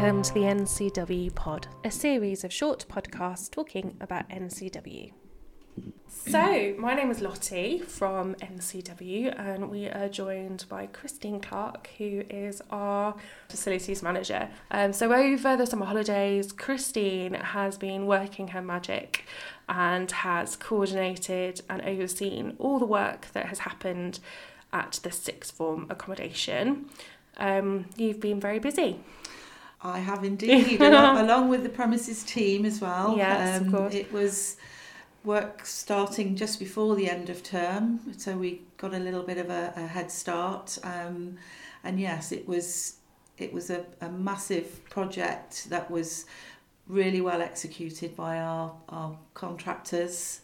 Welcome to the NCW Pod, a series of short podcasts talking about NCW. So, my name is Lottie from NCW, and we are joined by Christine Clark, who is our facilities manager. So over the summer holidays, Christine has been working her magic and has coordinated and overseen all the work that has happened at the sixth form accommodation. You've been very busy. I have indeed, along with the premises team as well. Yes, of course. It was work starting just before the end of term, so we got a little bit of a head start. And yes, it was a massive project that was really well executed by our contractors.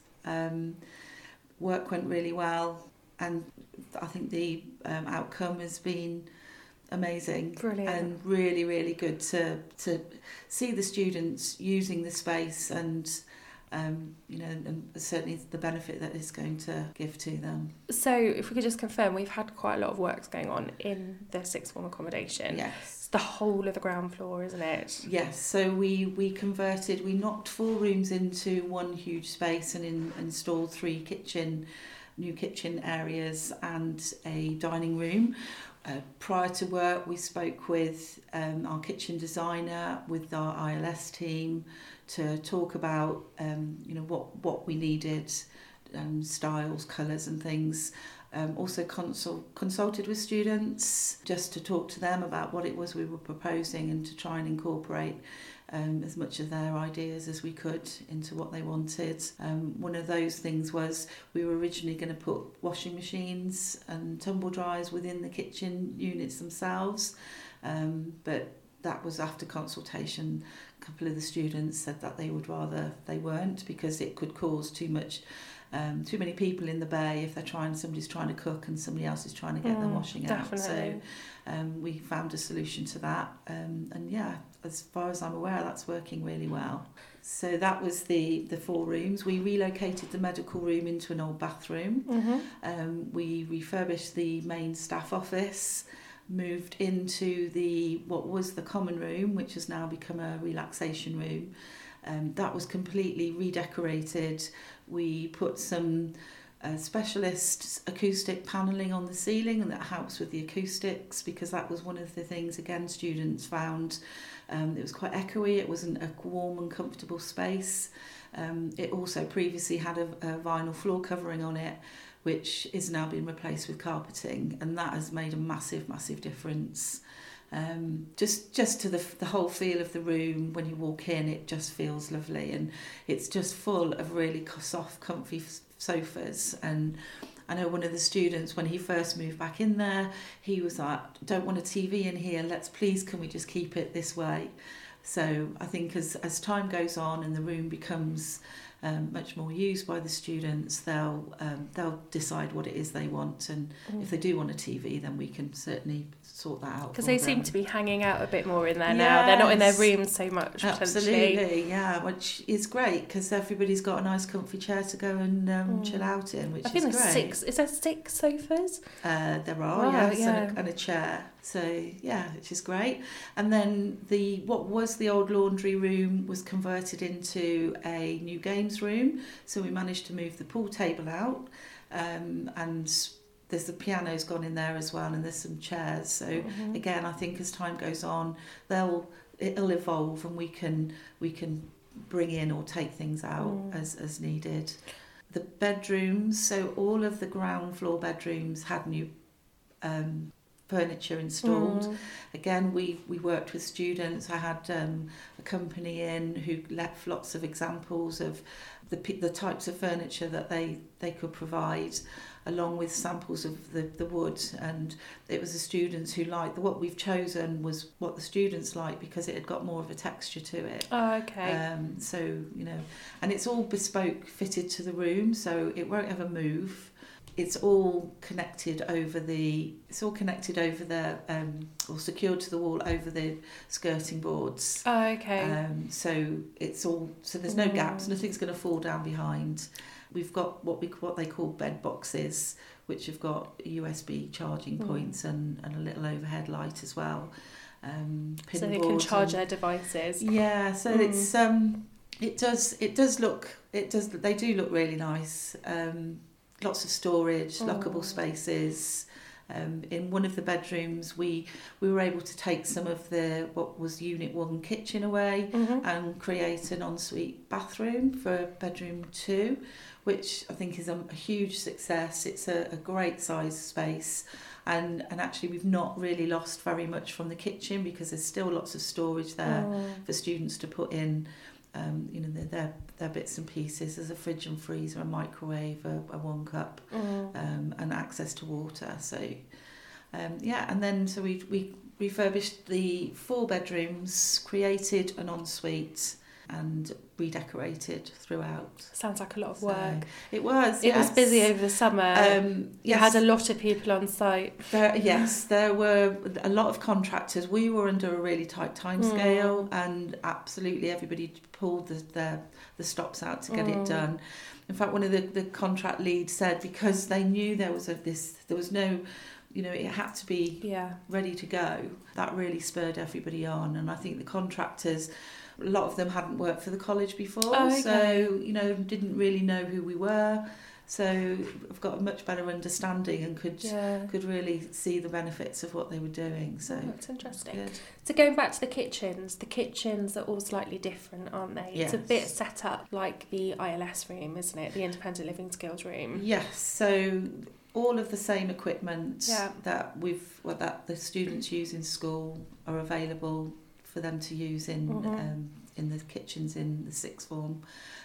Work went really well, and I think the outcome has been amazing. Brilliant. And really, really good to see the students using the space and and certainly the benefit that it's going to give to them. So if we could just confirm, we've had quite a lot of works going on in the sixth form accommodation. Yes. It's the whole of the ground floor, isn't it? Yes, so we knocked 4 rooms into one huge space and installed 3 new kitchen areas and a dining room. Prior to work, we spoke with our kitchen designer, with our ILS team, to talk about what we needed, styles, colours and things. Also consulted with students just to talk to them about what it was we were proposing and to try and incorporate as much of their ideas as we could into what they wanted. One of those things was we were originally going to put washing machines and tumble dryers within the kitchen units themselves, but that was after consultation. A couple of the students said that they would rather they weren't, because it could cause too many people in the bay if somebody's trying to cook and somebody else is trying to get them washing definitely. out. So we found a solution to that, and yeah, as far as I'm aware, that's working really well. So that was the 4 rooms. We relocated the medical room into an old bathroom. Mm-hmm. We refurbished the main staff office, moved into what was the common room, which has now become a relaxation room. That was completely redecorated. We put some specialist acoustic panelling on the ceiling, and that helps with the acoustics, because that was one of the things, again, students found. It was quite echoey. It wasn't a warm and comfortable space. It also previously had a vinyl floor covering on it, which is now being replaced with carpeting, and that has made a massive, massive difference. Just to the whole feel of the room. When you walk in, it just feels lovely, and it's just full of really soft, comfy sofas. And I know one of the students, when he first moved back in there, he was like, "Don't want a TV in here, can we just keep it this way?" So I think as time goes on and the room becomes much more used by the students, they'll decide what it is they want, and if they do want a TV, then we can certainly sort that out. Because they seem to be hanging out a bit more in there now. They're not in their rooms so much. Absolutely, yeah, which is great, because everybody's got a nice comfy chair to go and chill out in, which is great. I think there's 6. Is there 6 sofas? There are, yes, yeah. and a chair. So yeah, which is great. And then what was the old laundry room was converted into a new games room. So we managed to move the pool table out, and there's the piano's gone in there as well, and there's some chairs. So again, I think as time goes on, it'll evolve, and we can bring in or take things out as needed. The bedrooms, so all of the ground floor bedrooms had new furniture installed. Again, we worked with students. I had a company in who left lots of examples of the types of furniture that they could provide, along with samples of the wood. And it was the students who liked what we've chosen was what the students liked, because it had got more of a texture to it. Oh, okay. So and it's all bespoke fitted to the room, so it won't ever move. It's all connected over or secured to the wall over the skirting boards. Oh, okay. So there's no gaps. Nothing's going to fall down behind. We've got what they call bed boxes, which have got USB charging points and a little overhead light as well. pin so they board can charge and, their devices. yeah, so they do look really nice. Lots of storage, lockable spaces. In one of the bedrooms, we were able to take some of what was Unit 1 kitchen away and create an ensuite bathroom for bedroom 2, which I think is a huge success. It's a great size space, and actually we've not really lost very much from the kitchen because there's still lots of storage there for students to put in their bits and pieces. There's a fridge and freezer, a microwave, a 1 cup, and access to water. So, and then so we refurbished the 4 bedrooms, created an ensuite, and redecorated throughout. Sounds like a lot of work. It was. It was busy over the summer. You had a lot of people on site. There were a lot of contractors. We were under a really tight timescale, and absolutely everybody pulled the stops out to get it done. In fact, one of the contract leads said because they knew there was no, it had to be ready to go. That really spurred everybody on, and I think the contractors, a lot of them hadn't worked for the college before, so didn't really know who we were. So I've got a much better understanding and could really see the benefits of what they were doing. So that's interesting. Good. So going back to the kitchens are all slightly different, aren't they? Yes. It's a bit set up like the ILS room, isn't it? The Independent Living Skills room. Yes. So all of the same equipment that the students use in school are available for them to use in the kitchens in the sixth form.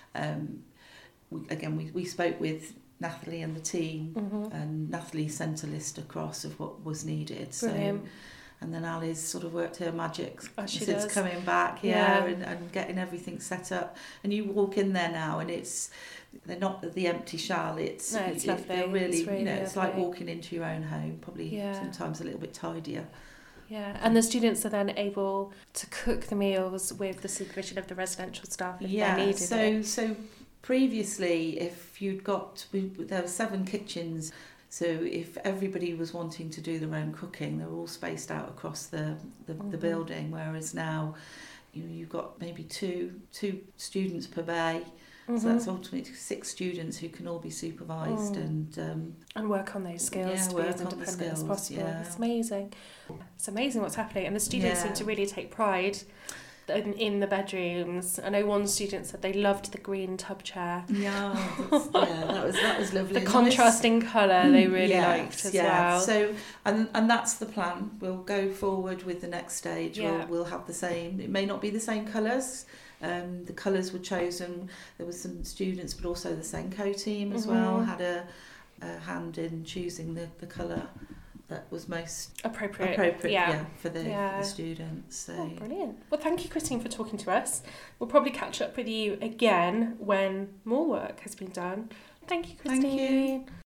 We spoke with Nathalie and the team, and Nathalie sent a list across of what was needed. Brilliant. So, and then Ali's sort of worked her magic since coming back, and getting everything set up. And you walk in there now, and they're not the empty shell. It's lovely. They're really, it's it's like walking into your own home. Probably sometimes a little bit tidier. Yeah, and the students are then able to cook the meals with the supervision of the residential staff if they're needed. So previously, if there were 7 kitchens, so if everybody was wanting to do their own cooking, they're all spaced out across the building, whereas now, you've got maybe two students per bay. So that's ultimately 6 students who can all be supervised and work on those skills to be as independent as possible. Yeah. It's amazing. It's amazing what's happening, and the students seem to really take pride in the bedrooms. I know one student said they loved the green tub chair. That was lovely. The contrasting colour they really liked as well. So and that's the plan. We'll go forward with the next stage. We'll have the same. It may not be the same colours. The colours were chosen. There were some students, but also the Senko team as well had a hand in choosing the colour that was most appropriate for the students. So. Brilliant. Well, thank you, Christine, for talking to us. We'll probably catch up with you again when more work has been done. Thank you, Christine. Thank you.